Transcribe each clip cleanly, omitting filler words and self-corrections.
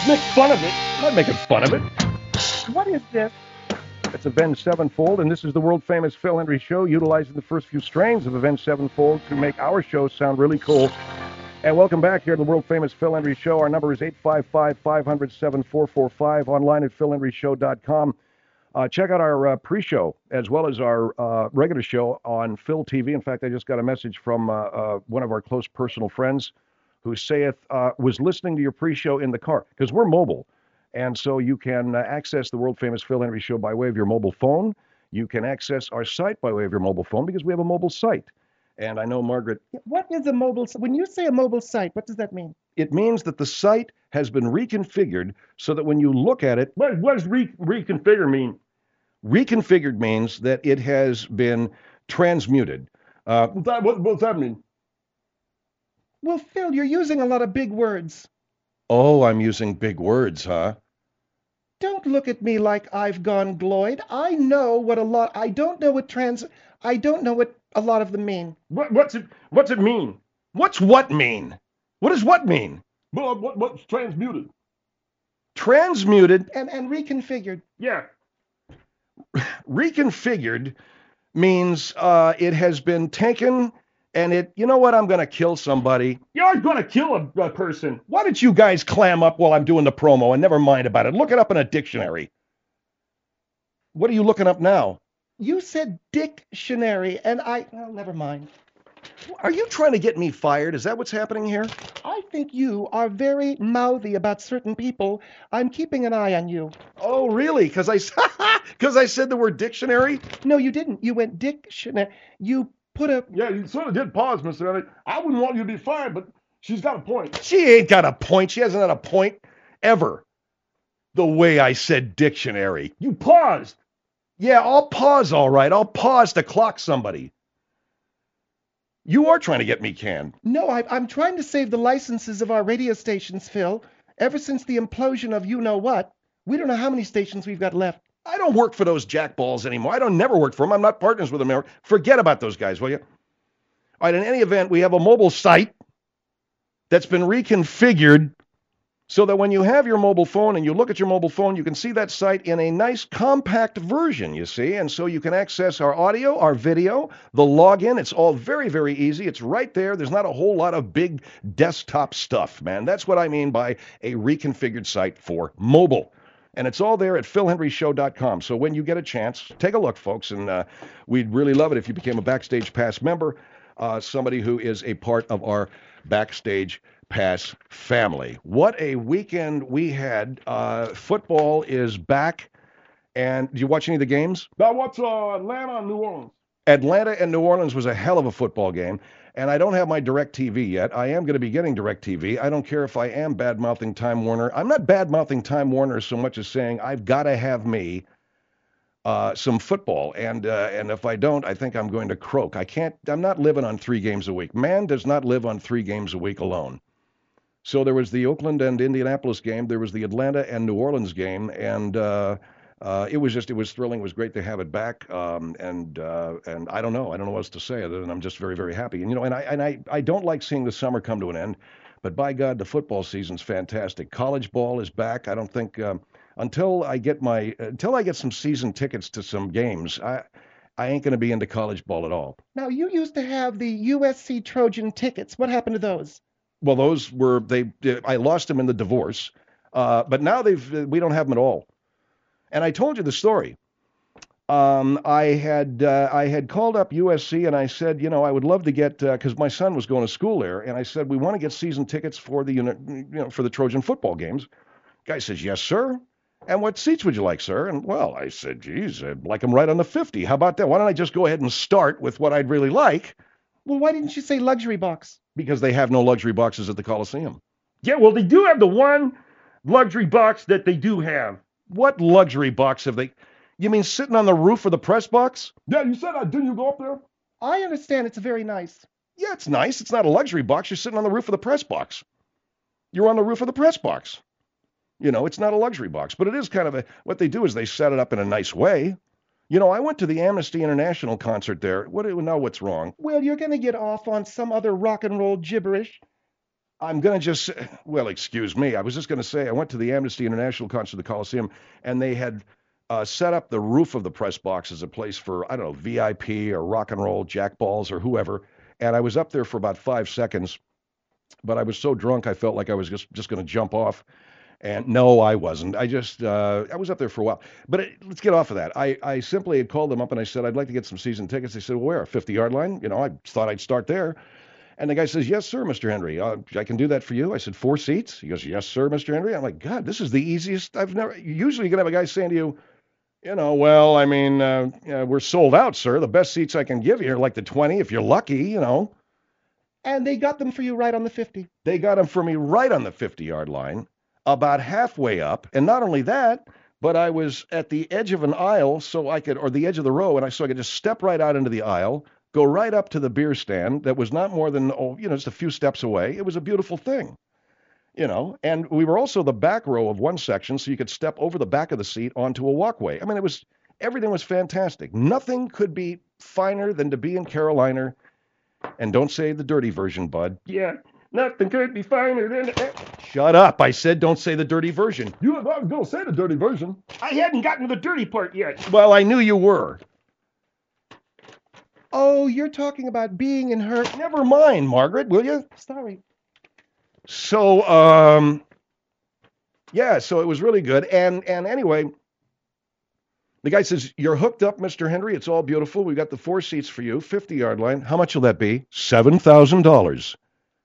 Make fun of it. I'm not making fun of it. What is this? It's Avenged Sevenfold, and this is the world-famous Phil Hendrie Show, utilizing the first few strains of Avenged Sevenfold to make our show sound really cool. And welcome back here to the world-famous Phil Hendrie Show. Our number is 855-500-7445, online at philhendrieshow.com. Check out our pre-show as well as our regular show on Phil TV. In fact, I just got a message from one of our close personal friends who saith was listening to your pre-show in the car, because we're mobile. And so you can access the world-famous Phil Hendrie Show by way of your mobile phone. You can access our site by way of your mobile phone because we have a mobile site. And I know, Margaret. What is a mobile site? When you say a mobile site, what does that mean? It means that the site has been reconfigured so that when you look at it. What does reconfigure mean? Reconfigured means that it has been transmuted. What does that mean? Well, Phil, you're using a lot of big words. Oh, I'm using big words, huh? Don't look at me like I've gone gloid. I don't know what a lot of them mean. What's it mean? What's what mean? What does what mean? Well, what's transmuted? Transmuted and reconfigured. Yeah. Reconfigured means it has been taken and you know what, I'm going to kill somebody. You're going to kill a person. Why don't you guys clam up while I'm doing the promo and never mind about it? Look it up in a dictionary. What are you looking up now? You said dictionary, and never mind. Are you trying to get me fired? Is that what's happening here? I think you are very mouthy about certain people. I'm keeping an eye on you. Oh, really? Because I said the word dictionary? No, you didn't. You went dictionary. You put a... Yeah, you sort of did pause, Mr. Elliott. I wouldn't want you to be fired, but she's got a point. She ain't got a point. She hasn't had a point ever. The way I said dictionary. You paused. Yeah, I'll pause, all right. I'll pause to clock somebody. You are trying to get me canned. No, I'm trying to save the licenses of our radio stations, Phil. Ever since the implosion of you-know-what, we don't know how many stations we've got left. I don't work for those jackballs anymore. I don't never work for them. I'm not partners with them. Forget about those guys, will you? All right, in any event, we have a mobile site that's been reconfigured so that when you have your mobile phone and you look at your mobile phone, you can see that site in a nice compact version, you see. And so you can access our audio, our video, the login. It's all very, very easy. It's right there. There's not a whole lot of big desktop stuff, man. That's what I mean by a reconfigured site for mobile. And it's all there at philhendrieshow.com. So when you get a chance, take a look, folks. And we'd really love it if you became a Backstage Pass member, somebody who is a part of our Backstage Pass family. What a weekend we had. Football is back. And did you watch any of the games? I watched Atlanta and New Orleans. Atlanta and New Orleans was a hell of a football game. And I don't have my DirecTV yet. I am going to be getting DirecTV. I don't care if I am bad-mouthing Time Warner. I'm not bad-mouthing Time Warner so much as saying I've got to have me some football. And if I don't, I think I'm going to croak. I'm not living on 3 games a week. Man does not live on 3 games a week alone. So there was the Oakland and Indianapolis game. There was the Atlanta and New Orleans game. And it was thrilling. It was great to have it back. And I don't know what else to say other than I'm just very, very happy. And, I don't like seeing the summer come to an end, but by God, the football season's fantastic. College ball is back. I don't think, until I get some season tickets to some games, I ain't going to be into college ball at all. Now, you used to have the USC Trojan tickets. What happened to those? Well, I lost them in the divorce. But now we don't have them at all. And I told you the story. I had called up USC and I said, I would love to get, because my son was going to school there, and I said, we want to get season tickets for for the Trojan football games. Guy says, yes, sir. And what seats would you like, sir? And well, I said, geez, I'd like them right on the 50. How about that? Why don't I just go ahead and start with what I'd really like? Well, why didn't you say luxury box? Because they have no luxury boxes at the Coliseum. Yeah, well, they do have the one luxury box that they do have. What luxury box have they? You mean sitting on the roof of the press box? Yeah, you said that. Didn't you go up there? I understand it's very nice. Yeah, it's nice. It's not a luxury box. You're sitting on the roof of the press box. You're on the roof of the press box. It's not a luxury box, but it is kind of what they do is they set it up in a nice way. I went to the Amnesty International concert there. What's wrong? Well, you're going to get off on some other rock and roll gibberish. I'm going to just, well, excuse me. I was just going to say, I went to the Amnesty International concert at the Coliseum, and they had set up the roof of the press box as a place for, I don't know, VIP or rock and roll, Jack Balls or whoever. And I was up there for about 5 seconds, but I was so drunk I felt like I was just going to jump off. And no, I wasn't. I was up there for a while. But let's get off of that. I simply had called them up and I said, I'd like to get some season tickets. They said, well, where? 50-yard line? You know, I thought I'd start there. And the guy says, yes, sir, Mr. Henry. I can do that for you. I said, 4 seats? He goes, yes, sir, Mr. Henry. I'm like, God, this is the easiest. I've never, usually you're going to have a guy saying to you, you know, well, I mean, we're sold out, sir. The best seats I can give you are like the 20 if you're lucky, you know. And they got them for you right on the 50. They got them for me right on the 50-yard line, about halfway up. And not only that, but I was at the edge of an aisle so I could, or the edge of the row, and so I could just step right out into the aisle, go right up to the beer stand that was not more than, just a few steps away. It was a beautiful thing, you know. And we were also the back row of one section, so you could step over the back of the seat onto a walkway. I mean, everything was fantastic. Nothing could be finer than to be in Carolina. And don't say the dirty version, bud. Yeah, nothing could be finer than. Shut up. I said don't say the dirty version. You and I was gonna say the dirty version. I hadn't gotten to the dirty part yet. Well, I knew you were. Oh, you're talking about being in her. Never mind, Margaret, will you? Sorry. So, yeah, so it was really good. And anyway, the guy says, you're hooked up, Mr. Henry. It's all beautiful. We've got the 4 seats for you, 50-yard line. How much will that be? $7,000.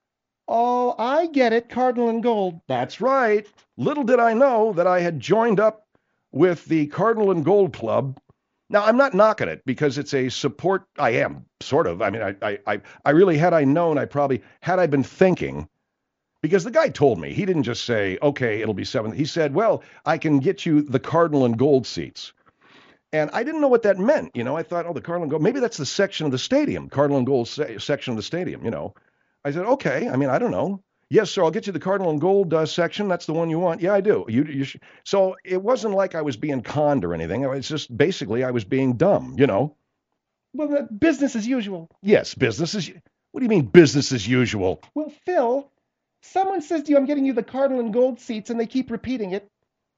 Oh, I get it. Cardinal and Gold. That's right. Little did I know that I had joined up with the Cardinal and Gold Club. Now, I'm not knocking it because it's a support. I am, sort of. I mean, I really, had I known, had I been thinking, because the guy told me, he didn't just say, okay, it'll be 7. He said, well, I can get you the Cardinal and Gold seats. And I didn't know what that meant. You know, I thought, oh, the Cardinal and Gold, maybe that's the section of the stadium, Cardinal and Gold section of the stadium, you know. I said, okay, I mean, I don't know. Yes, sir, I'll get you the Cardinal and Gold section. That's the one you want. Yeah, I do. So it wasn't like I was being conned or anything. It's just basically I was being dumb, you know. Well, business as usual. Yes, business as What do you mean business as usual? Well, Phil, someone says to you, I'm getting you the Cardinal and Gold seats, and they keep repeating it.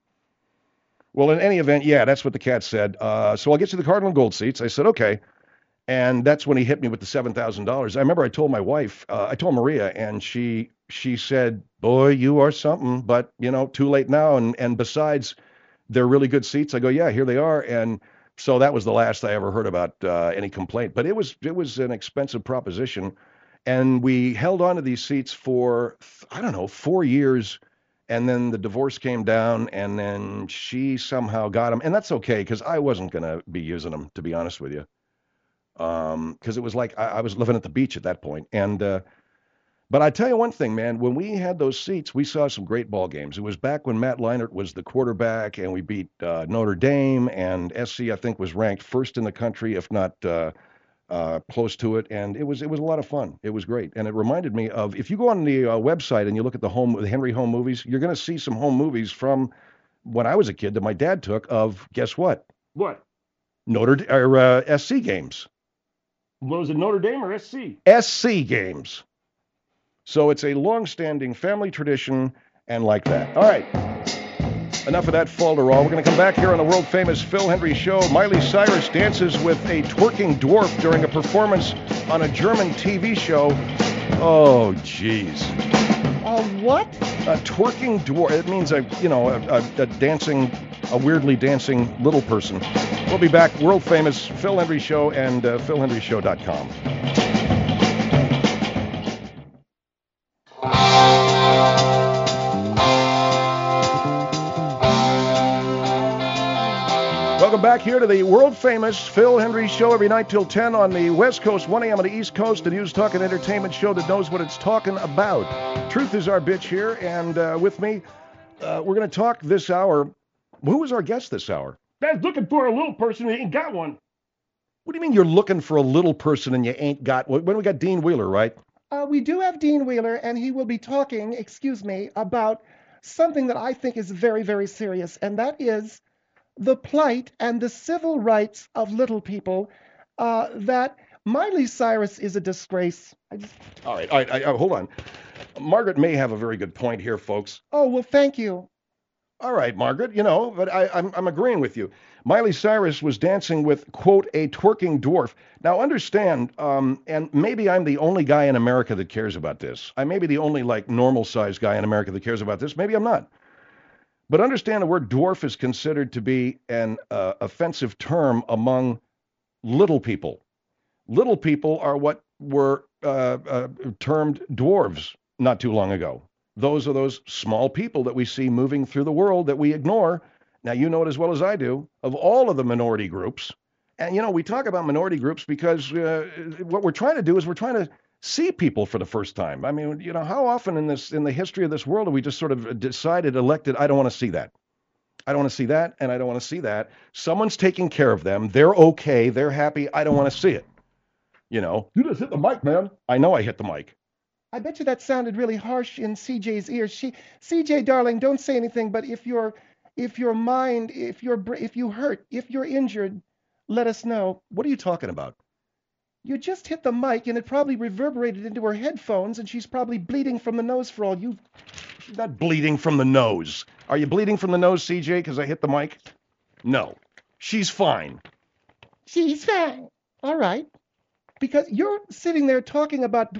Well, in any event, yeah, that's what the cat said. So I'll get you the Cardinal and Gold seats. I said, okay. And that's when he hit me with the $7,000. I remember I told my wife, I told Maria, and she said, boy, you are something, but, you know, too late now. And besides, they're really good seats. I go, yeah, here they are. And so that was the last I ever heard about any complaint. But it was an expensive proposition. And we held on to these seats for, 4 years. And then the divorce came down, and then she somehow got them. And that's okay, because I wasn't going to be using them, to be honest with you. Because it was like I was living at the beach at that point. And but I tell you one thing, man, when we had those seats, we saw some great ball games. It was back when Matt Leinart was the quarterback, and we beat Notre Dame, and SC, I think, was ranked first in the country, if not close to it. And it was a lot of fun. It was great. And it reminded me of, if you go on the website and you look at the Henry Home Movies, you're going to see some home movies from when I was a kid that my dad took of, guess what? What? SC games. Was it Notre Dame or SC? SC games. So it's a long-standing family tradition and like that. All right. Enough of that falderall. We're going to come back here on the world-famous Phil Hendrie Show. Miley Cyrus dances with a twerking dwarf during a performance on a German TV show. Oh, jeez. What? A twerking dwarf. It means a weirdly dancing little person. We'll be back. World-famous Phil Hendrie Show and philhendrieshow.com. Welcome back here to the world-famous Phil Hendrie Show every night till 10 on the West Coast, 1 a.m. on the East Coast, the news, talk, and entertainment show that knows what it's talking about. Truth is our bitch here, and with me, we're going to talk this hour. Who is our guest this hour? Dad's looking for a little person who ain't got one. What do you mean you're looking for a little person and you ain't got one? When we got Dean Wheeler, right? We do have Dean Wheeler, and he will be talking, about something that I think is very, very serious, and that is the plight and the civil rights of little people, that Miley Cyrus is a disgrace. All right, hold on. Margaret may have a very good point here, folks. Oh, well, thank you. All right, Margaret, but I'm agreeing with you. Miley Cyrus was dancing with, quote, a twerking dwarf. Now, understand, and maybe I'm the only guy in America that cares about this. I may be the only, like, normal-sized guy in America that cares about this. Maybe I'm not. But understand the word dwarf is considered to be an offensive term among little people. Little people are what were termed dwarves not too long ago. Those are those small people that we see moving through the world that we ignore. Now, you know it as well as I do, of all of the minority groups. And, we talk about minority groups because what we're trying to do is we're trying to see people for the first time. I mean, how often in the history of this world have we just sort of elected, I don't want to see that. I don't want to see that, and I don't want to see that. Someone's taking care of them. They're okay. They're happy. I don't want to see it. You just hit the mic, man. I know I hit the mic. I bet you that sounded really harsh in CJ's ears. CJ, darling, don't say anything. But if you hurt, if you're injured, let us know. What are you talking about? You just hit the mic, and it probably reverberated into her headphones, and she's probably bleeding from the nose for all you. She's not bleeding from the nose. Are you bleeding from the nose, CJ, because I hit the mic? No. She's fine. She's fine. All right. Because you're sitting there talking about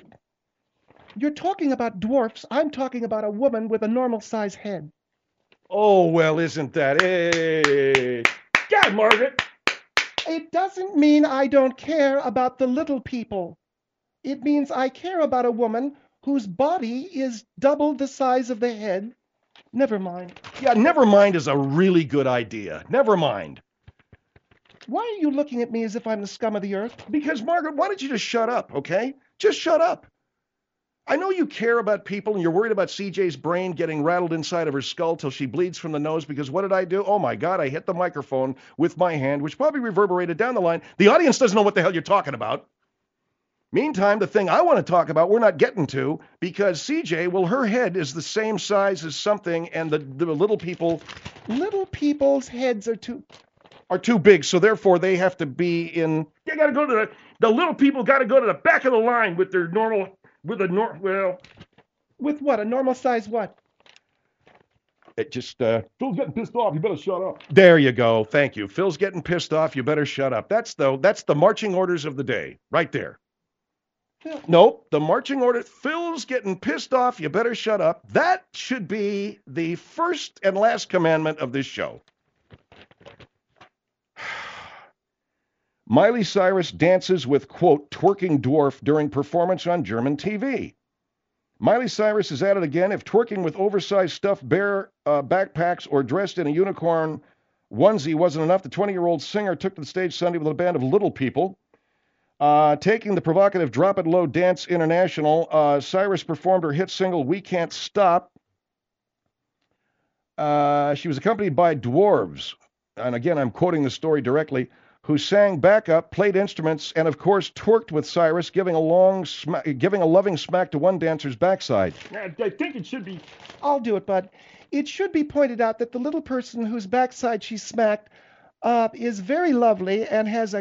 dwarfs. I'm talking about a woman with a normal size head. Oh, well, isn't that? Hey. God, Margaret. It doesn't mean I don't care about the little people. It means I care about a woman whose body is double the size of the head. Never mind. Yeah, never mind is a really good idea. Never mind. Why are you looking at me as if I'm the scum of the earth? Because, Margaret, why don't you just shut up, okay? Just shut up. I know you care about people and you're worried about CJ's brain getting rattled inside of her skull till she bleeds from the nose because what did I do? Oh, my God, I hit the microphone with my hand, which probably reverberated down the line. The audience doesn't know what the hell you're talking about. Meantime, the thing I want to talk about, we're not getting to because CJ, well, her head is the same size as something and the little people. Little people's heads are too big, so therefore they have to be in. They got to go to the little people got to go to the back of the line with their normal. With what? A normal size what? It just, Phil's getting pissed off. You better shut up. There you go. Thank you. Phil's getting pissed off. You better shut up. That's the marching orders of the day. Right there. Nope. The marching order. Phil's getting pissed off. You better shut up. That should be the first and last commandment of this show. Miley Cyrus dances with, quote, twerking dwarf during performance on German TV. Miley Cyrus is at it again. If twerking with oversized stuffed bear backpacks or dressed in a unicorn onesie wasn't enough, the 20-year-old singer took to the stage Sunday with a band of little people. Taking the provocative Drop It Low Dance International, Cyrus performed her hit single, We Can't Stop. She was accompanied by dwarves. And again, I'm quoting the story directly. Who sang backup, played instruments, and of course twerked with Cyrus, giving a loving smack to one dancer's backside. I think it should be. I'll do it, bud. It should be pointed out that the little person whose backside she smacked is very lovely and has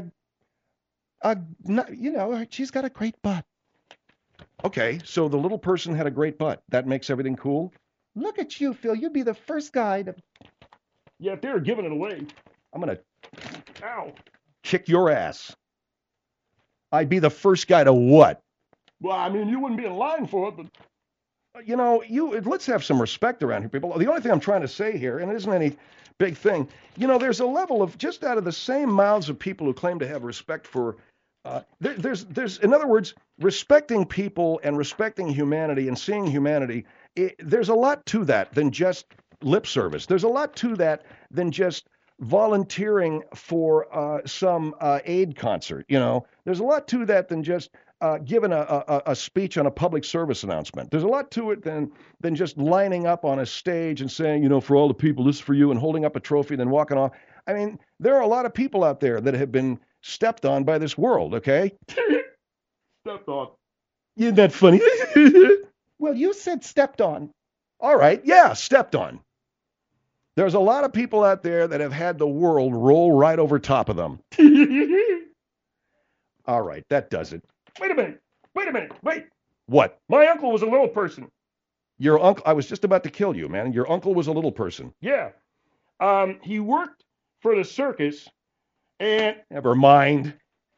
she's got a great butt. Okay, so the little person had a great butt. That makes everything cool? Look at you, Phil. You'd be the first guy to. Yeah, if they were giving it away. I'm going to. Ow. Kick your ass. I'd be the first guy to what? Well, I mean, you wouldn't be in line for it, but. Let's have some respect around here, people. The only thing I'm trying to say here, and it isn't any big thing, there's a level of just out of the same mouths of people who claim to have respect for, there's, in other words, respecting people and respecting humanity and seeing humanity, there's a lot to that than just lip service. There's a lot to that than just volunteering for some aid concert. There's a lot to that than just giving a speech on a public service announcement. There's a lot to it than just lining up on a stage and saying, for all the people, this is for you, and holding up a trophy and then walking off. I mean, there are a lot of people out there that have been stepped on by this world, okay? Stepped on. Isn't that funny? Well, you said stepped on. All right, yeah, stepped on. There's a lot of people out there that have had the world roll right over top of them. All right, that does it. Wait a minute. Wait. What? My uncle was a little person. Your uncle, I was just about to kill you, man. Your uncle was a little person. Yeah. He worked for the circus, and Never mind.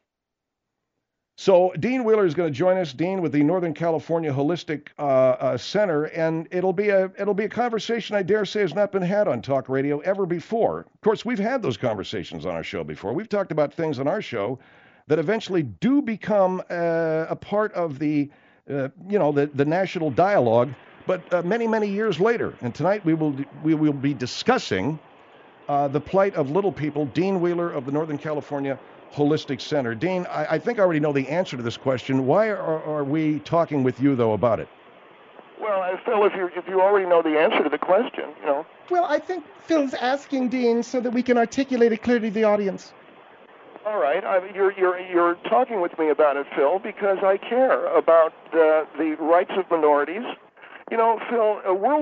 So Dean Wheeler is going to join us, Dean, with the Northern California Holistic Center, and it'll be a conversation I dare say has not been had on talk radio ever before. Of course, we've had those conversations on our show before. We've talked about things on our show that eventually do become a part of the national dialogue, but many years later. And tonight we will be discussing the plight of little people. Dean Wheeler of the Northern California Holistic Center. Dean, I think I already know the answer to this question. Why are we talking with you, though, about it? Well, Phil, if you already know the answer to the question, Well, I think Phil's asking Dean so that we can articulate it clearly to the audience. All right, you're talking with me about it, Phil, because I care about the rights of minorities. Phil,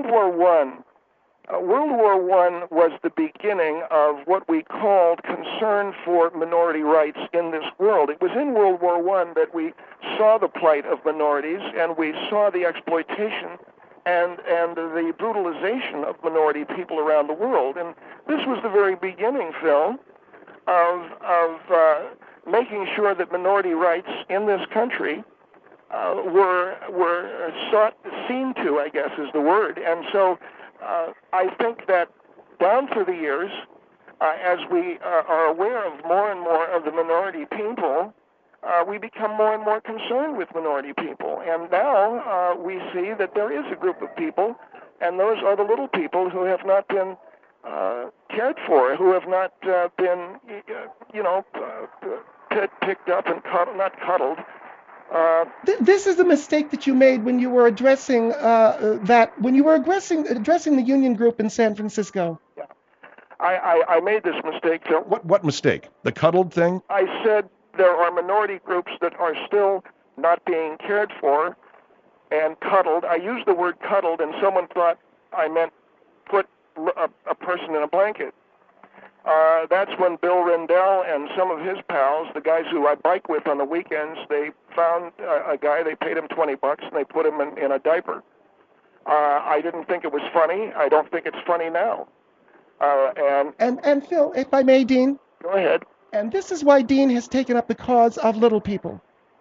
World War I was the beginning of what we called concern for minority rights in this world. It was in World War I that we saw the plight of minorities, and we saw the exploitation and the brutalization of minority people around the world. And this was the very beginning, Phil, of making sure that minority rights in this country were seen to, I guess is the word. And so I think that down through the years, as we are aware of more and more of the minority people, we become more and more concerned with minority people. And now we see that there is a group of people, and those are the little people who have not been cared for, who have not been, picked up and not cuddled. This is a mistake that you made when you were addressing addressing the union group in San Francisco. Yeah. I made this mistake, Phil. What mistake? The cuddled thing? I said there are minority groups that are still not being cared for and cuddled. I used the word cuddled, and someone thought I meant put a person in a blanket. That's when Bill Rendell and some of his pals, the guys who I bike with on the weekends, they found a guy, they paid him $20, and they put him in a diaper. I didn't think it was funny. I don't think it's funny now. And Phil, if I may, Dean. Go ahead. And this is why Dean has taken up the cause of little people.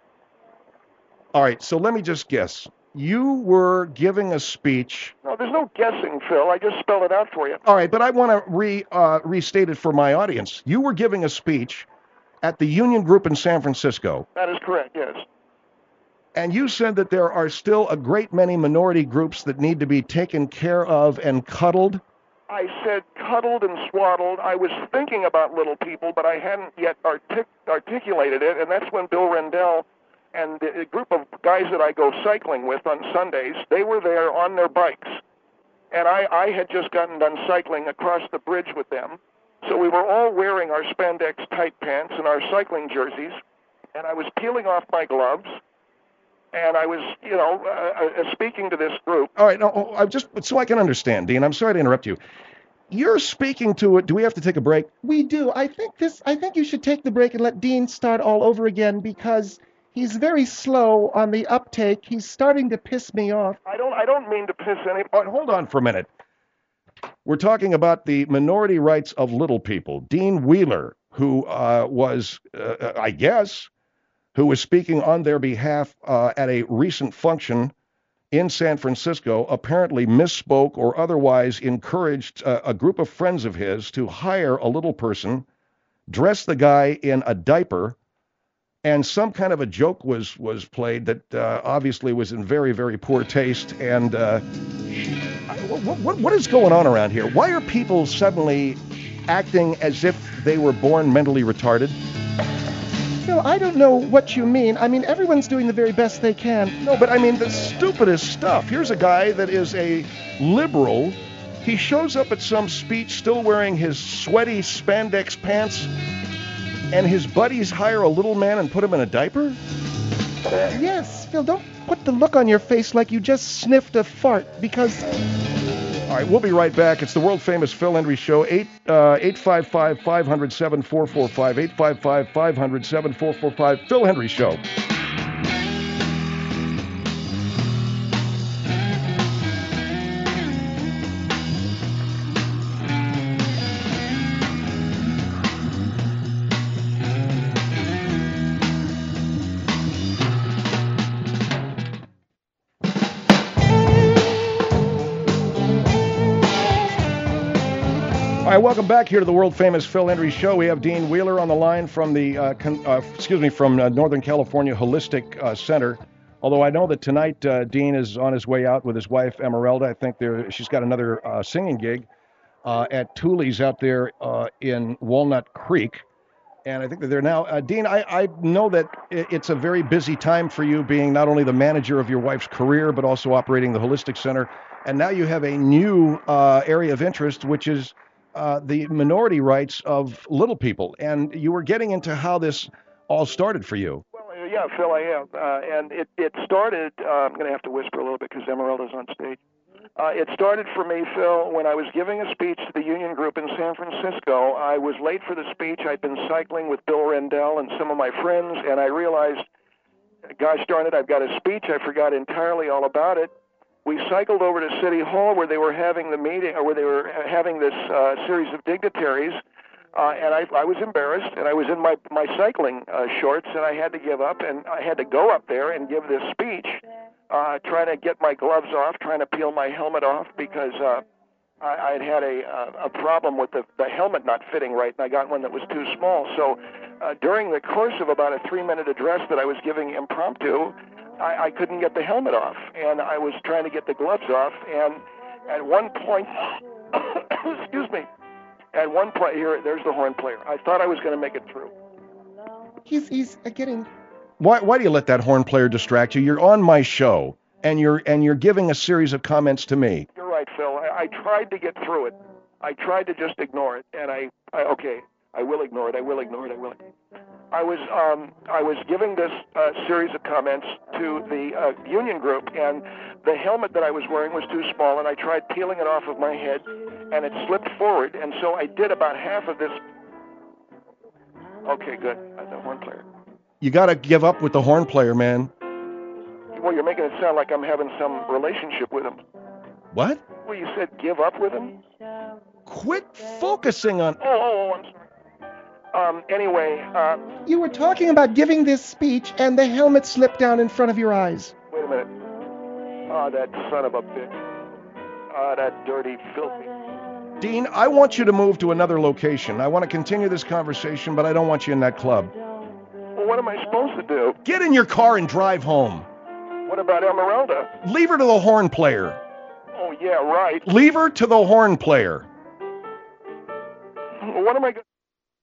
All right, so let me just guess. You were giving a speech. No, there's no guessing, Phil. I just spelled it out for you. All right, but I want to restate it for my audience. You were giving a speech at the Union Group in San Francisco. That is correct, yes. And you said that there are still a great many minority groups that need to be taken care of and cuddled. I said cuddled and swaddled. I was thinking about little people, but I hadn't yet articulated it, and that's when Bill Rendell and the group of guys that I go cycling with on Sundays, they were there on their bikes. And I had just gotten done cycling across the bridge with them. So we were all wearing our spandex tight pants and our cycling jerseys. And I was peeling off my gloves. And I was, speaking to this group. All right, no, I just so I can understand, Dean. I'm sorry to interrupt you. You're speaking to it. Do we have to take a break? We do. I think you should take the break and let Dean start all over again because he's very slow on the uptake. He's starting to piss me off. I don't mean to piss any. All right, hold on for a minute. We're talking about the minority rights of little people. Dean Wheeler, who was, I guess, who was speaking on their behalf at a recent function in San Francisco, apparently misspoke or otherwise encouraged a group of friends of his to hire a little person, dress the guy in a diaper, and some kind of a joke was played that obviously was in very, very poor taste. And what is going on around here? Why are people suddenly acting as if they were born mentally retarded? Phil, I don't know what you mean. I mean, everyone's doing the very best they can. No, but I mean the stupidest stuff. Here's a guy that is a liberal. He shows up at some speech still wearing his sweaty spandex pants, and his buddies hire a little man and put him in a diaper? Yes, Phil, don't put the look on your face like you just sniffed a fart, because... All right, we'll be right back. It's the world-famous Phil Hendrie Show, 855-500-7445, 855-500-7445, Phil Hendrie Show. right, welcome back here to the world famous Phil Hendry Show. We have Dean Wheeler on the line from the from Northern California Holistic Center. Although I know that tonight Dean is on his way out with his wife Emeralda. I think she's got another singing gig at Tooley's out there in Walnut Creek. And I think that they're now, Dean, I know that it's a very busy time for you, being not only the manager of your wife's career, but also operating the Holistic Center. And now you have a new area of interest, which is the minority rights of little people. And you were getting into how this all started for you. Well, yeah, Phil, I am. And it started, I'm going to have to whisper a little bit because Emeralda's on stage. It started for me, Phil, when I was giving a speech to the Union Group in San Francisco. I was late for the speech. I'd been cycling with Bill Rendell and some of my friends, and I realized, gosh darn it, I've got a speech. I forgot entirely all about it. We cycled over to City Hall where they were having the meeting, or where they were having this series of dignitaries, and I was embarrassed, and I was in my cycling shorts, and I had to give up, and I had to go up there and give this speech. Trying to get my gloves off, trying to peel my helmet off because I'd had a problem with the helmet not fitting right, and I got one that was too small. So during the course of about a 3-minute address that I was giving impromptu, I couldn't get the helmet off, and I was trying to get the gloves off, and at one point, excuse me, at one point, here, there's the horn player. I thought I was going to make it through. He's getting... Why do you let that horn player distract you? You're on my show, and you're giving a series of comments to me. You're right, Phil. I tried to get through it. I tried to just ignore it, and I will ignore it. I will. I was giving this series of comments to the Union Group, and the helmet that I was wearing was too small, and I tried peeling it off of my head, and it slipped forward, and so I did about half of this. Okay, good. The horn player. You got to give up with the horn player, man. Well, you're making it sound like I'm having some relationship with him. What? Well, you said give up with him? Quit focusing on... Oh, I'm sorry. Anyway... You were talking about giving this speech, and the helmet slipped down in front of your eyes. Wait a minute. Oh, that son of a bitch. Oh, that dirty, filthy... Dean, I want you to move to another location. I want to continue this conversation, but I don't want you in that club. Well, what am I supposed to do? Get in your car and drive home. What about Emeralda? Leave her to the horn player. Oh, yeah, right. Leave her to the horn player. What am I going to...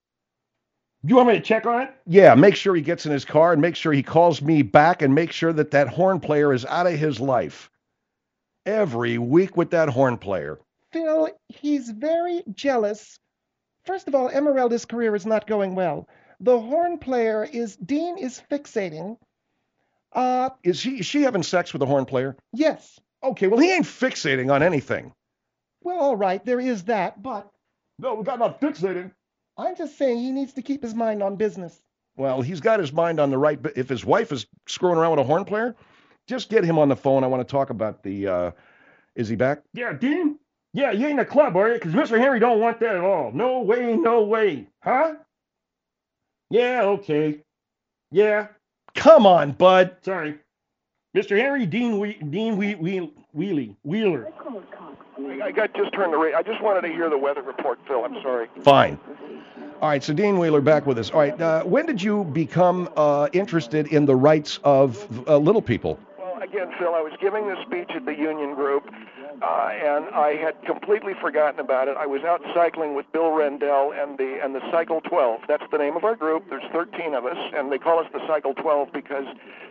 You want me to check on it? Yeah, make sure he gets in his car and make sure he calls me back and make sure that horn player is out of his life. Every week with that horn player. Phil, he's very jealous. First of all, Emeralda's career is not going well. The horn player Dean is fixating. Is she having sex with the horn player? Yes. Okay, well, he ain't fixating on anything. Well, all right, there is that, but... No, we got not fixating. I'm just saying he needs to keep his mind on business. Well, he's got his mind on the right... If his wife is screwing around with a horn player, just get him on the phone. I want to talk about the... Is he back? Yeah, Dean? Yeah, you ain't in the club, are you? Because Mr. Henry don't want that at all. No way, no way. Huh? Yeah, okay. Yeah. Come on, bud. Sorry. Mr. Henry, Dean Wheeler. I just turned the radio. I just wanted to hear the weather report, Phil. I'm sorry. Fine. All right, so Dean Wheeler back with us. All right, when did you become interested in the rights of little people? Well, again, Phil, I was giving this speech at the Union Group, and I had completely forgotten about it. I was out cycling with Bill Rendell and the Cycle 12. That's the name of our group. There's 13 of us, and they call us the Cycle 12 because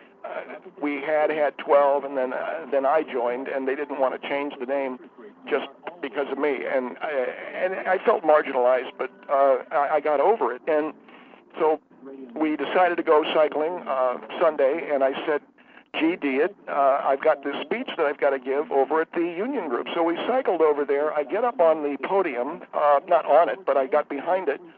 we had 12, and then I joined, and they didn't want to change the name just because of me. And I felt marginalized, but I got over it. And so we decided to go cycling Sunday, and I said, gee, Diet, I've got this speech that I've got to give over at the Union Group. So we cycled over there. I get up on the podium, not on it, but I got behind it.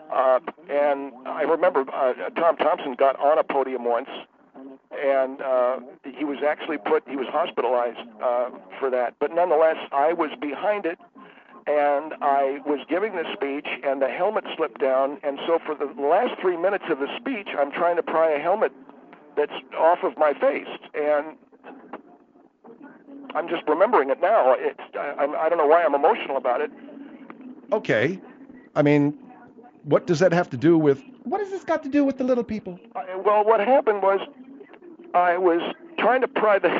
And I remember Tom Thompson got on a podium once, and he was hospitalized for that. But nonetheless, I was behind it, and I was giving the speech, and the helmet slipped down. And so for the last 3 minutes of the speech, I'm trying to pry a helmet that's off of my face, and I'm just remembering it now. I don't know why I'm emotional about it. Okay. I mean, what does that have to do with? What has this got to do with the little people? Well, what happened was I was trying to pry the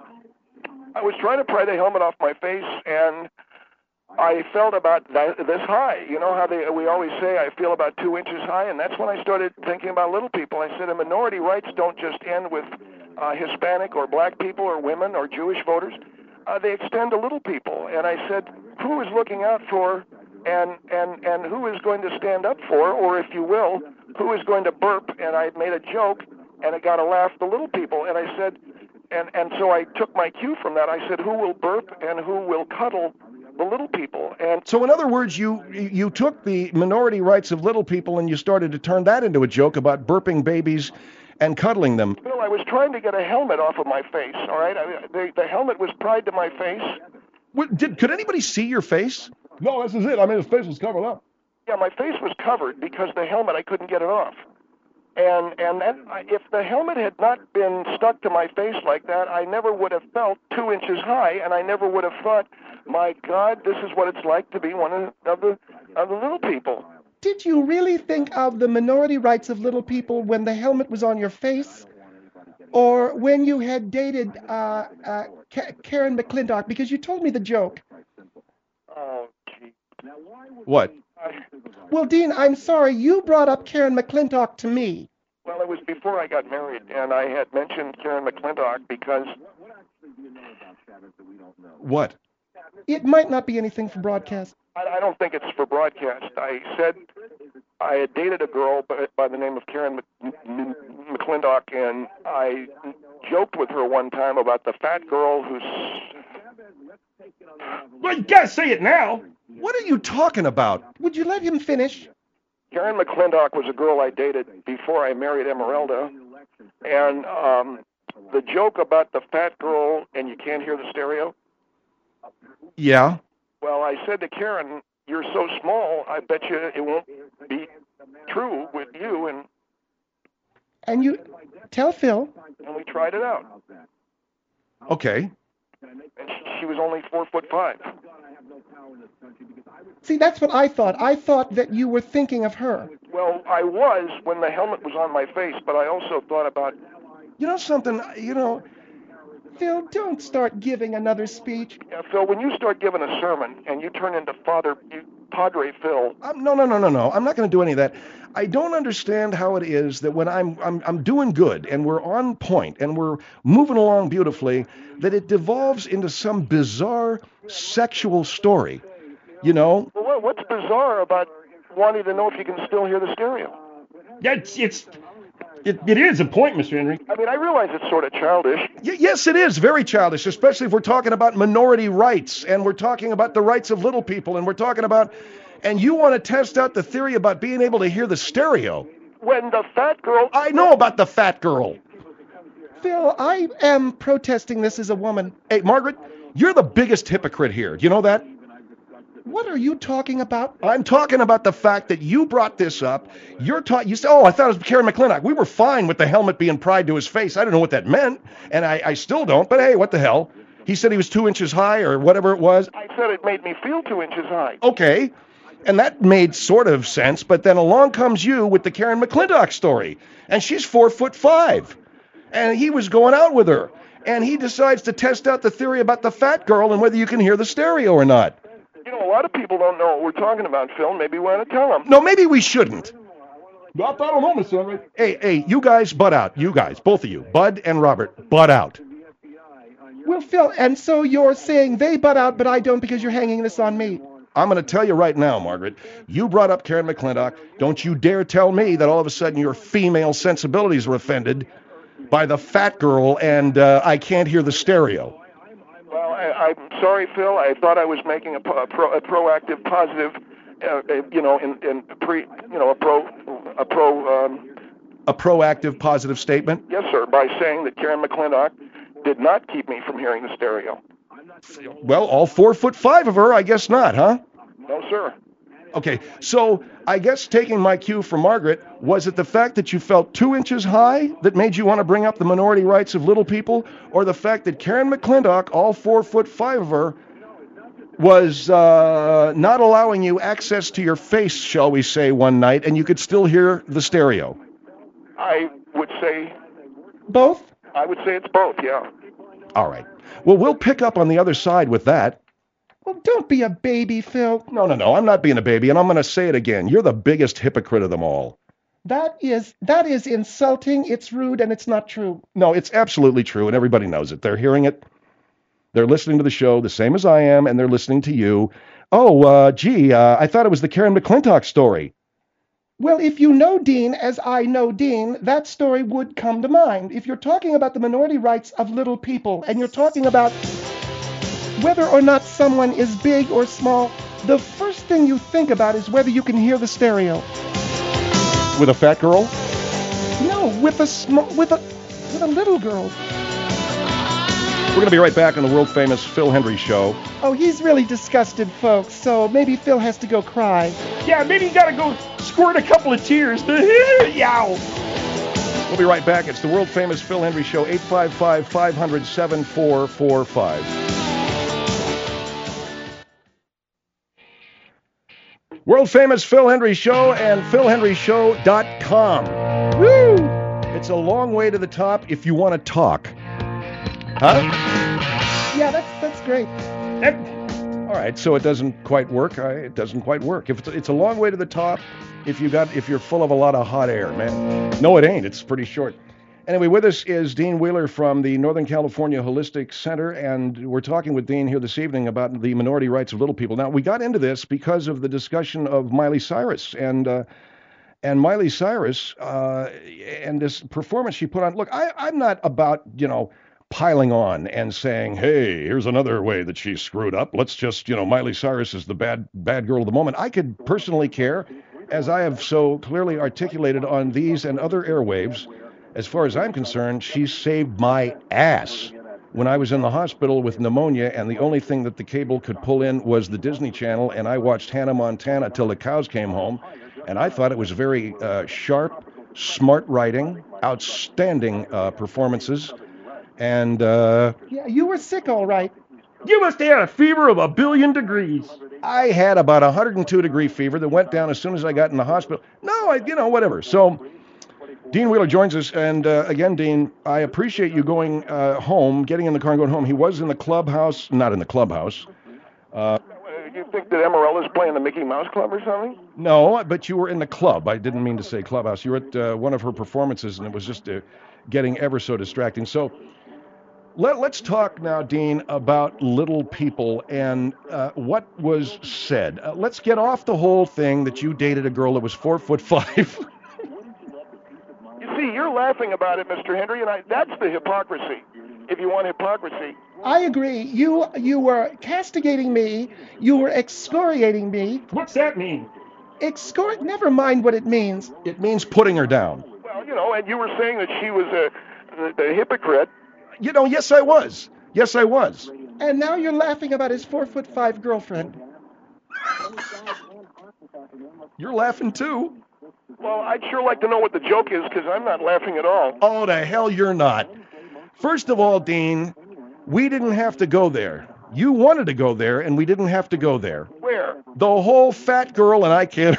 helmet off my face, and I felt about this high. You know how we always say I feel about 2 inches high, and that's when I started thinking about little people. I said, minority rights don't just end with Hispanic or black people or women or Jewish voters. They extend to little people. And I said, who is looking out for and who is going to stand up for, or if you will, who is going to burp? And I made a joke, and it got a laugh, the little people. And I said, and so I took my cue from that. I said, who will burp and who will cuddle the little people? And So in other words, you took the minority rights of little people and you started to turn that into a joke about burping babies and cuddling them. Bill, I was trying to get a helmet off of my face, all right? The helmet was pried to my face. Could anybody see your face? No, this is it. I mean, his face was covered up. Yeah, my face was covered because the helmet, I couldn't get it off. And if the helmet had not been stuck to my face like that, I never would have felt 2 inches high, and I never would have thought, my God, this is what it's like to be one of the little people. Did you really think of the minority rights of little people when the helmet was on your face? Or when you had dated Karen McClintock? Because you told me the joke. Oh, gee. What? Well, Dean, I'm sorry. You brought up Karen McClintock to me. Well, it was before I got married, and I had mentioned Karen McClintock because... What? It might not be anything for broadcast. I don't think it's for broadcast. I said I had dated a girl by the name of Karen McClintock, and I joked with her one time about the fat girl who's... Well, you gotta say it now. What are you talking about? Would you let him finish? Karen McClintock was a girl I dated before I married Emeralda, and the joke about the fat girl and you can't hear the stereo? Yeah. Well, I said to Karen, you're so small, I bet you it won't be true with you, And you tell Phil. and we tried it out. Okay. And she was only 4'5". See, that's what I thought. I thought that you were thinking of her. Well, I was when the helmet was on my face, but I also thought about... You know something? Phil, don't start giving another speech. Yeah, Phil, when you start giving a sermon and you turn into Padre Phil... No. I'm not going to do any of that. I don't understand how it is that when I'm doing good and we're on point and we're moving along beautifully, that it devolves into some bizarre sexual story. You know? Well, what's bizarre about wanting to know if you can still hear the stereo? Yeah, it is a point, Mr. Henry. I mean, I realize it's sort of childish. Yes, it is very childish, especially if we're talking about minority rights and we're talking about the rights of little people and we're talking about, and you want to test out the theory about being able to hear the stereo. When the fat girl... I know about the fat girl. Phil, I am protesting this as a woman. Hey, Margaret, you're the biggest hypocrite here. Do you know that? What are you talking about? I'm talking about the fact that you brought this up. You said, oh, I thought it was Karen McClintock. We were fine with the helmet being pried to his face. I didn't know what that meant, and I still don't, but hey, what the hell? He said he was 2 inches high or whatever it was. I said it made me feel 2 inches high. Okay, and that made sort of sense, but then along comes you with the Karen McClintock story, and she's 4'5", and he was going out with her, and he decides to test out the theory about the fat girl and whether you can hear the stereo or not. You know, a lot of people don't know what we're talking about, Phil. Maybe we want to tell them. No, maybe we shouldn't. I don't know, Mr. Henry. Hey, you guys, butt out. You guys, both of you, Bud and Robert, butt out. Well, Phil, and so you're saying they butt out, but I don't because you're hanging this on me. I'm going to tell you right now, Margaret, you brought up Karen McClintock. Don't you dare tell me that all of a sudden your female sensibilities were offended by the fat girl and I can't hear the stereo. Well, I'm sorry, Phil. I thought I was making a proactive, positive, A proactive, positive statement? Yes, sir, by saying that Karen McClintock did not keep me from hearing the stereo. Well, all 4'5" of her, I guess not, huh? No, sir. Okay, so I guess taking my cue from Margaret, was it the fact that you felt 2 inches high that made you want to bring up the minority rights of little people, or the fact that Karen McClintock, all 4'5" of her, was not allowing you access to your face, shall we say, one night, and you could still hear the stereo? I would say Both? it's both, yeah. All right. Well, we'll pick up on the other side with that. Well, don't be a baby, Phil. No, I'm not being a baby, and I'm going to say it again. You're the biggest hypocrite of them all. That is insulting, it's rude, and it's not true. No, it's absolutely true, and everybody knows it. They're hearing it. They're listening to the show the same as I am, and they're listening to you. Oh, I thought it was the Karen McClintock story. Well, if you know Dean as I know Dean, that story would come to mind. If you're talking about the minority rights of little people, and you're talking about whether or not someone is big or small, the first thing you think about is whether you can hear the stereo. With a fat girl? No, with a little girl. We're going to be right back on the world famous Phil Hendry Show. Oh, he's really disgusted, folks, so maybe Phil has to go cry. Yeah, maybe you gotta go squirt a couple of tears. Yow. We'll be right back. It's the world famous Phil Hendry Show, 855-500-7445. World famous Phil Hendry Show and philhendryshow.com. Woo! It's a long way to the top if you want to talk. Huh? Yeah, that's great. All right, so it doesn't quite work. It doesn't quite work. If it's a long way to the top, if you're full of a lot of hot air, man. No, it ain't. It's pretty short. Anyway, with us is Dean Wheeler from the Northern California Holistic Center, and we're talking with Dean here this evening about the minority rights of little people. Now, we got into this because of the discussion of Miley Cyrus and Miley Cyrus and this performance she put on. Look, I'm not about, piling on and saying, hey, here's another way that she screwed up. Let's just, Miley Cyrus is the bad girl of the moment. I could personally care, as I have so clearly articulated on these and other airwaves. As far as I'm concerned, she saved my ass when I was in the hospital with pneumonia, and the only thing that the cable could pull in was the Disney Channel, and I watched Hannah Montana till the cows came home, and I thought it was very sharp, smart writing, outstanding performances, and... Yeah, you were sick, all right. You must have had a fever of 1 billion degrees. I had about 102-degree fever that went down as soon as I got in the hospital. No, whatever. So... Dean Wheeler joins us, and again, Dean, I appreciate you going home, getting in the car and going home. He was in the clubhouse, not in the clubhouse. You think that Amarella's playing the Mickey Mouse Club or something? No, but you were in the club. I didn't mean to say clubhouse. You were at one of her performances, and it was just getting ever so distracting. So let's talk now, Dean, about little people and what was said. Let's get off the whole thing that you dated a girl that was 4'5". You see, you're laughing about it, Mr. Hendry, and that's the hypocrisy, if you want hypocrisy. I agree. You were castigating me. You were excoriating me. What's that mean? Never mind what it means. It means putting her down. Well, and you were saying that she was a hypocrite. Yes, I was. Yes, I was. And now you're laughing about his 4'5" girlfriend. You're laughing too. Well, I'd sure like to know what the joke is, because I'm not laughing at all. Oh, the hell you're not. First of all, Dean, we didn't have to go there. You wanted to go there, and we didn't have to go there. Where? The whole fat girl, and I can't...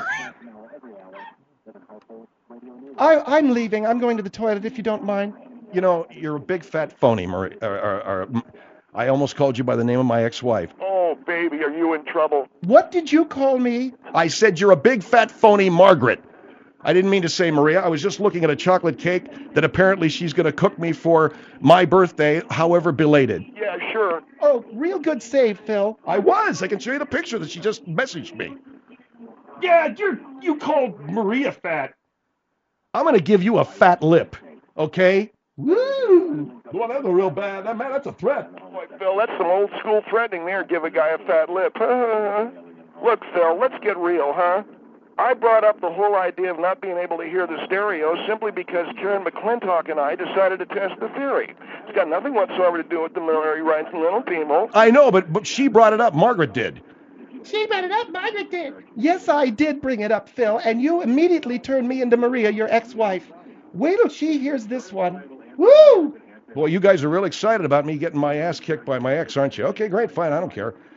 I'm leaving. I'm going to the toilet, if you don't mind. You're a big fat phony, Marie. I almost called you by the name of my ex-wife. Oh, baby, are you in trouble? What did you call me? I said you're a big fat phony, Margaret. I didn't mean to say Maria. I was just looking at a chocolate cake that apparently she's going to cook me for my birthday, however belated. Yeah, sure. Oh, real good save, Phil. I can show you the picture that she just messaged me. Yeah, you called Maria fat. I'm going to give you a fat lip, okay? Woo! Well, that's a real bad. That's a threat. Oh, boy, Phil, that's some old school threatening there. Give a guy a fat lip. Look, Phil, let's get real, huh? I brought up the whole idea of not being able to hear the stereo simply because Karen McClintock and I decided to test the theory. It's got nothing whatsoever to do with the minority rights and little people. I know, but she brought it up. Margaret did. She brought it up. Margaret did. Yes, I did bring it up, Phil, and you immediately turned me into Maria, your ex-wife. Wait till she hears this one. Woo! Boy, you guys are real excited about me getting my ass kicked by my ex, aren't you? Okay, great, fine, I don't care.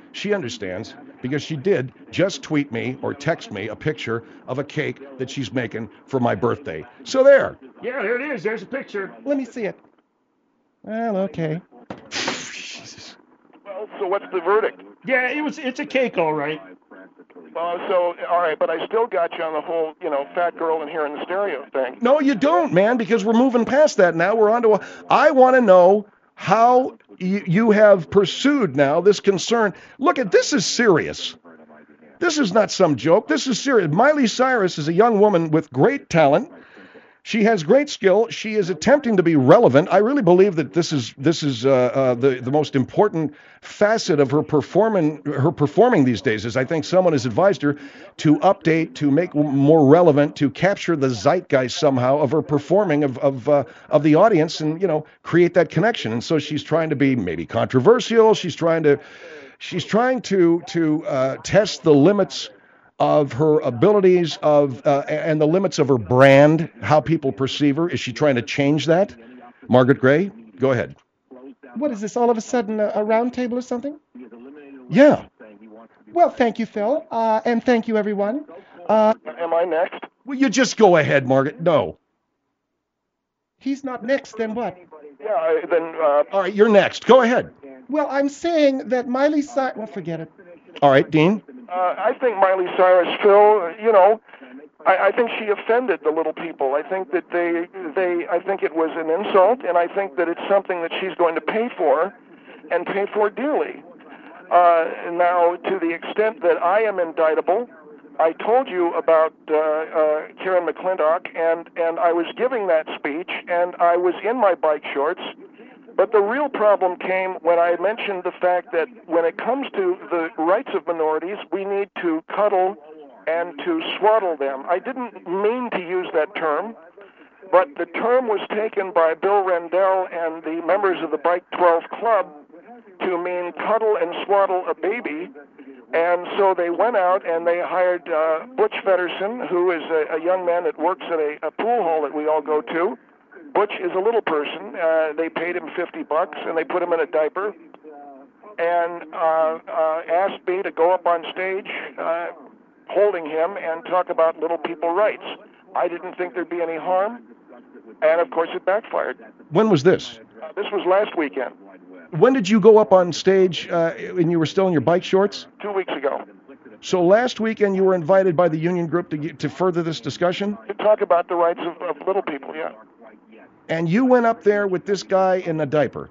She understands because she did just tweet me or text me a picture of a cake that she's making for my birthday. So there. Yeah, there it is. There's a picture. Let me see it. Well, okay. Jesus. Well, so what's the verdict? Yeah, it's a cake, all right. So, all right, but I still got you on the whole, fat girl in here in the stereo thing. No, you don't, man, because we're moving past that now. We're on to I want to know how you have pursued now this concern. Look, this is serious. This is not some joke. This is serious. Miley Cyrus is a young woman with great talent. She has great skill. She is attempting to be relevant. I really believe that this is the most important facet of her performing these days. Is I think someone has advised her to update, to make more relevant, to capture the zeitgeist somehow of her performing of the audience, and create that connection. And so she's trying to be maybe controversial. She's trying to test the limits of her abilities and the limits of her brand, how people perceive her. Is she trying to change that? Margaret Gray, go ahead. What is this, all of a sudden a round table or something? Yeah. Well, thank you, Phil, and thank you, everyone. Am I next? Will you just go ahead, Margaret? No. He's not next, then what? Yeah, then... All right, you're next. Go ahead. Well, I'm saying that Miley Cyrus... Well, forget it. All right, Dean. I think Miley Cyrus, Phil, I think she offended the little people. I think that I think it was an insult, and I think that it's something that she's going to pay for, and pay for dearly. Now, to the extent that I am indictable, I told you about Karen McClintock, and I was giving that speech, and I was in my bike shorts. But the real problem came when I mentioned the fact that when it comes to the rights of minorities, we need to cuddle and to swaddle them. I didn't mean to use that term, but the term was taken by Bill Rendell and the members of the Bike 12 Club to mean cuddle and swaddle a baby. And so they went out and they hired Butch Feddersen, who is a young man that works at a pool hall that we all go to. Butch is a little person. They paid him $50, and they put him in a diaper, and asked me to go up on stage holding him and talk about little people rights. I didn't think there'd be any harm, and of course it backfired. When was this? This was last weekend. When did you go up on stage and you were still in your bike shorts? 2 weeks ago. So last weekend you were invited by the union group to further this discussion? To talk about the rights of little people, yeah. And you went up there with this guy in a diaper.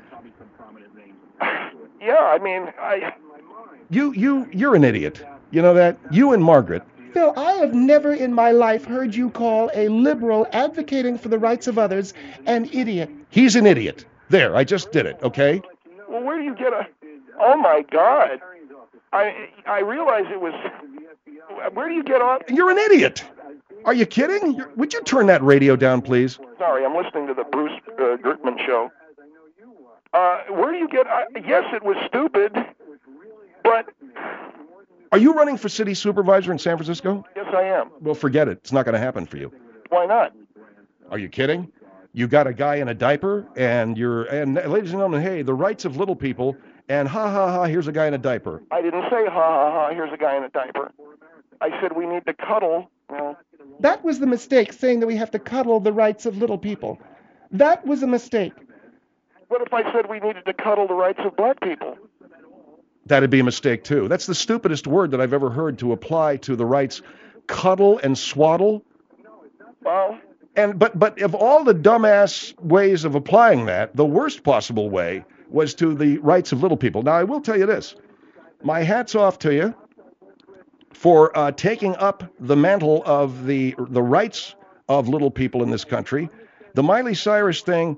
Yeah, I mean, You're an idiot. You know that? You and Margaret. Phil, I have never in my life heard you call a liberal advocating for the rights of others an idiot. He's an idiot. There, I just did it, okay? Well, where do you get Oh, my God. I realize it was... Where do you get off... You're an idiot. Are you kidding? Would you turn that radio down, please? Sorry, I'm listening to the Bruce Gertman show. Where do you get... yes, it was stupid, but... Are you running for city supervisor in San Francisco? Yes, I am. Well, forget it. It's not going to happen for you. Why not? Are you kidding? You got a guy in a diaper, and ladies and gentlemen, hey, the rights of little people, and ha, ha, ha, here's a guy in a diaper. I didn't say ha, ha, ha, here's a guy in a diaper. I said we need to cuddle. That was the mistake, saying that we have to cuddle the rights of little people. That was a mistake. What if I said we needed to cuddle the rights of black people? That'd be a mistake, too. That's the stupidest word that I've ever heard to apply to the rights. Cuddle and swaddle. Well... But of all the dumbass ways of applying that, the worst possible way was to the rights of little people. Now, I will tell you this. My hat's off to you for taking up the mantle of the rights of little people in this country. The Miley Cyrus thing,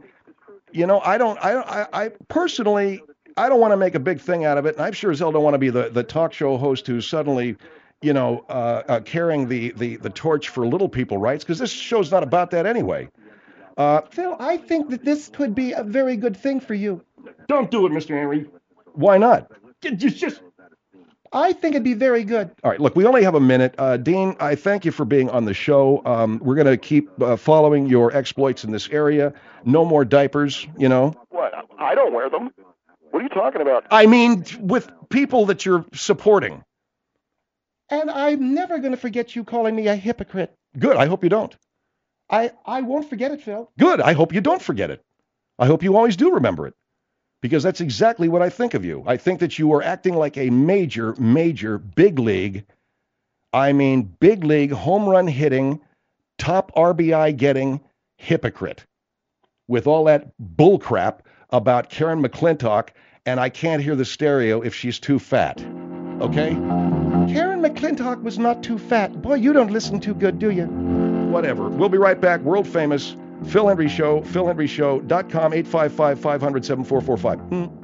I personally, I don't want to make a big thing out of it, and I sure as hell don't want to be the talk show host who's suddenly, carrying the torch for little people rights, because this show's not about that anyway. Phil, I think that this could be a very good thing for you. Don't do it, Mr. Henry. Why not? Just... I think it'd be very good. All right, look, we only have a minute. Dean, I thank you for being on the show. We're going to keep following your exploits in this area. No more diapers, What? I don't wear them. What are you talking about? I mean, with people that you're supporting. And I'm never going to forget you calling me a hypocrite. Good. I hope you don't. I won't forget it, Phil. Good. I hope you don't forget it. I hope you always do remember it. Because that's exactly what I think of you. I think that you are acting like a major, major big league. I mean, big league home run hitting, top RBI getting hypocrite with all that bull crap about Karen McClintock, and I can't hear the stereo if she's too fat. Okay? Karen McClintock was not too fat. Boy, you don't listen too good, do you? Whatever. We'll be right back. World famous Phil Hendrie Show, philhendrieshow.com, 855-500-7445.